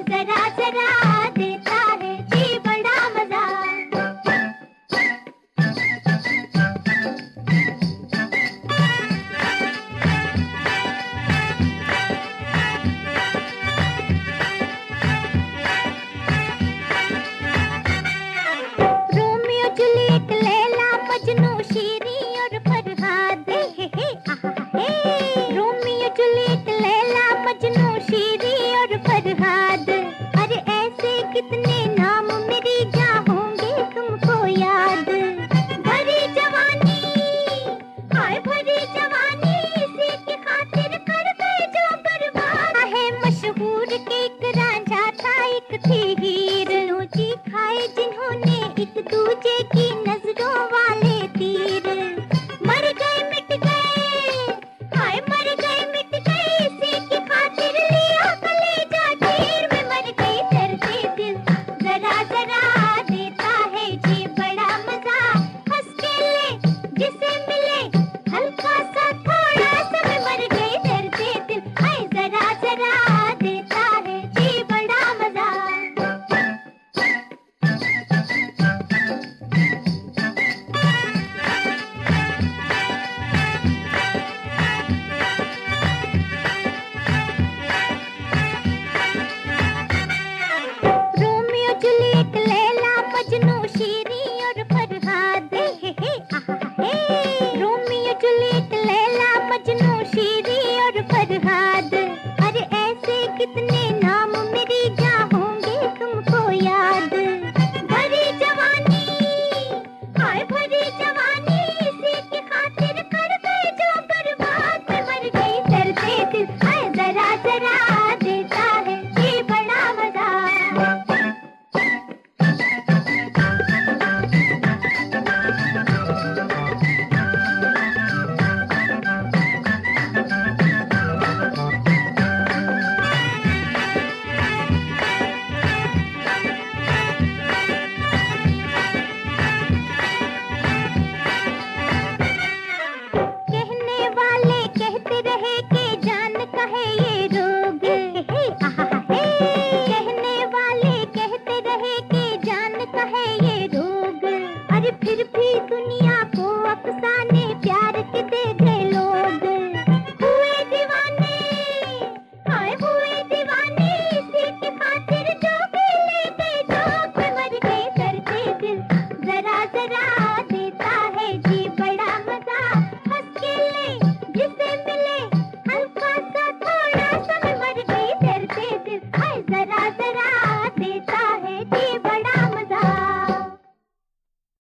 जरा जरा देता है जी बड़ा मजा। रोमियो जूलियट लैला मजनू शीरी और फरहाद, रोमियो जूलियट लैला मजनू शीरी और फरहाद। अरे ऐसे कितने नाम मेरी क्या होंगे तुमको याद। भरी जवानी, हाय भरी जवानी, इसी की खातिर कर गए जो बर्बाद है। मशहूर के एक रांझा था, एक थी हीर, लोची खाए जिन्होंने एक दूजे की नजरों वाले तीर। मर गए मिट गए, हाय मर गए मिट गए, इसी की खातिर लिया कलेजा चीर में। मर गई दर्दे दिल जरा जरा देता है जी बड़ा मजा। हंस के ले जिसे मिले हल्का सा थोड़ा सा, मैं मर गई दर्दे दिल, हाय जरा जरा देता है जी बड़ा मजा। रोमियो जूलियट लैला मजनू शीरी और फरहाद, रोमियो जूलियट लैला मजनू शीरी और फरहाद। अरे ऐसे कितने नाम मेरी क्या होंगे तुमको याद। भरी जवानी, हाय भरी जवानी, इसी की खातिर कर गए जो बर्बाद। मैं मर गई दर्दे दिल, हाय जरा जरा देता है जी बड़ा मजा। कहने वाले कहते रहे कि जान का है ये रोग, कहने वाले कहते रहे कि जान का है ये रोग। अरे फिर भी दुनिया को अफसाने प्यार के दे गए लोग। हुए दीवाने, हाय हुए दीवाने, इसी की खातिर जो भी ले गए जोग। मैं मर गई दर्दे दिल जरा जरा देता है जी बड़ा मजा। हंस के ले जिसे